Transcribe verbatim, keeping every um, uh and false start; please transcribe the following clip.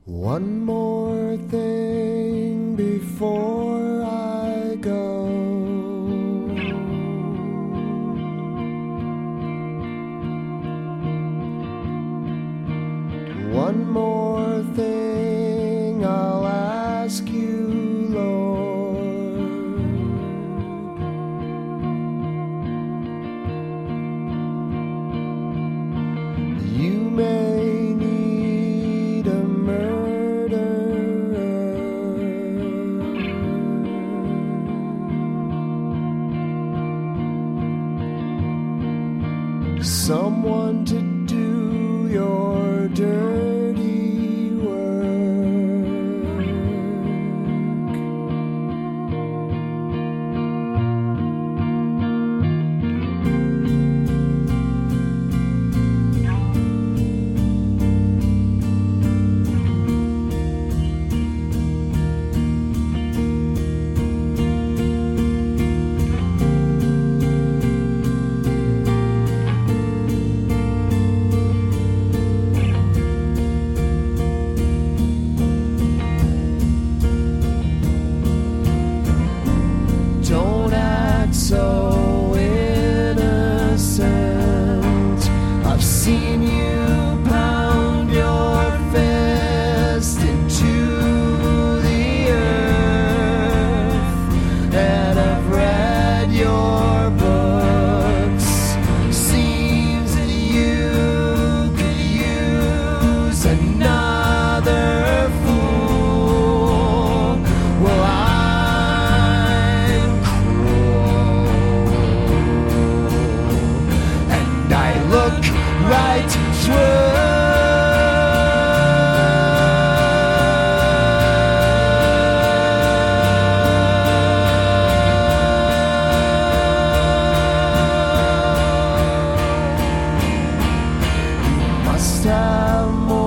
One more thing before I go. One more thing I'll ask you, Lord. You may need a murderer, someone to do your dirty work. Don't act so innocent. I've seen you pound your fist into the earth, and I've read your books. Seems that you could use another fool. Well, I'm cruel, and I look right through. You must have more